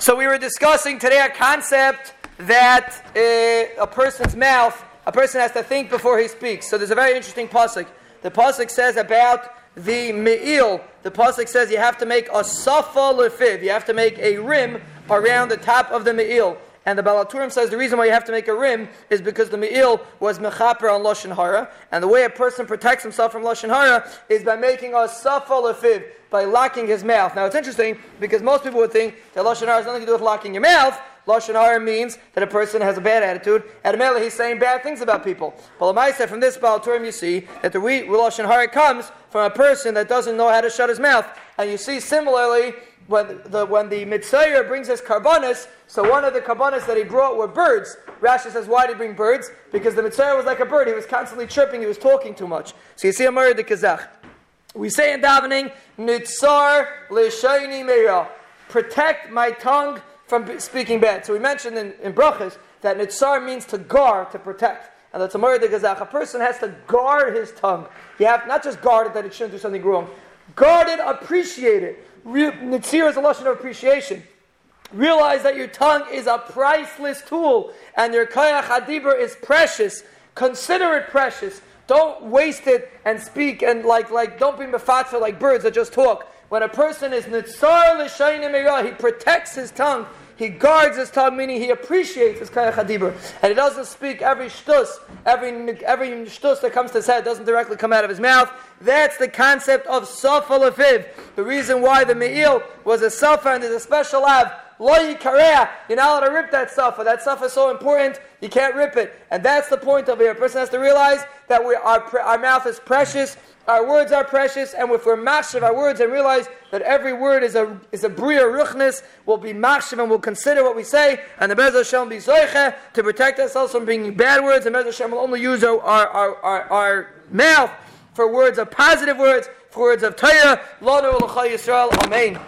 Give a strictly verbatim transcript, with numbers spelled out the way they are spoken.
So we were discussing today a concept that uh, a person's mouth, a person has to think before he speaks. So there's a very interesting pasuk. The pasuk says about the me'il. The pasuk says you have to make a safa lefiv. You have to make a rim around the top of the me'il. And the Baal HaTurim says the reason why you have to make a rim is because the me'il was mechaper on Lashon Hara. And the way a person protects himself from Lashon Hara is by making a safa lefiv, by locking his mouth. Now it's interesting because most people would think that Lashon Hara has nothing to do with locking your mouth. Lashon Hara means that a person has a bad attitude, and Amela he's saying bad things about people. But Lamai said from this Baal HaTurim you see that the re- Lashon Hara comes from a person that doesn't know how to shut his mouth. And you see similarly when the when the Mitzayer brings his karbanis, so one of the karbanis that he brought were birds. Rashi says, why did he bring birds? Because the Mitzayer was like a bird. He was constantly chirping. He was talking too much. So you see a murder the Kazakh. We say in davening, Nitzar l'shayni meira, protect my tongue from speaking bad. So we mentioned in, in brachas that Nitzar means to guard, to protect. And that's a murder the Kazakh. A person has to guard his tongue. You have not just guard it that it shouldn't do something wrong. Guard it, appreciate it. Nitzir is a lesson of appreciation. Realize that your tongue is a priceless tool and your koyach hadibur is precious. Consider it precious. Don't waste it and speak and like like don't be mefatza like birds that just talk. When a person is nitzar l'shaynim meirah, he protects his tongue. He guards his tongue, meaning he appreciates his koyach hadibur, and he doesn't speak every shtus, every every shtus that comes to his head doesn't directly come out of his mouth. That's the concept of safa lefiv. The reason why the me'il was a safa and there's a special av. Lo yikareah. You're not allowed to rip that safa. That safa is so important, you can't rip it. And that's the point of it. A person has to realize that we, our, our mouth is precious, our words are precious, and if we're machshav our words and realize that every word is a is a bria ruchnis, we'll be machshav and we'll consider what we say, and the Be'ez Hashem will be zoiche to protect ourselves from being bad words, and Be'ez Hashem will only use our, our, our, our, our mouth for words of positive words, for words of Torah. Lanu l'chai Yisrael. Amen.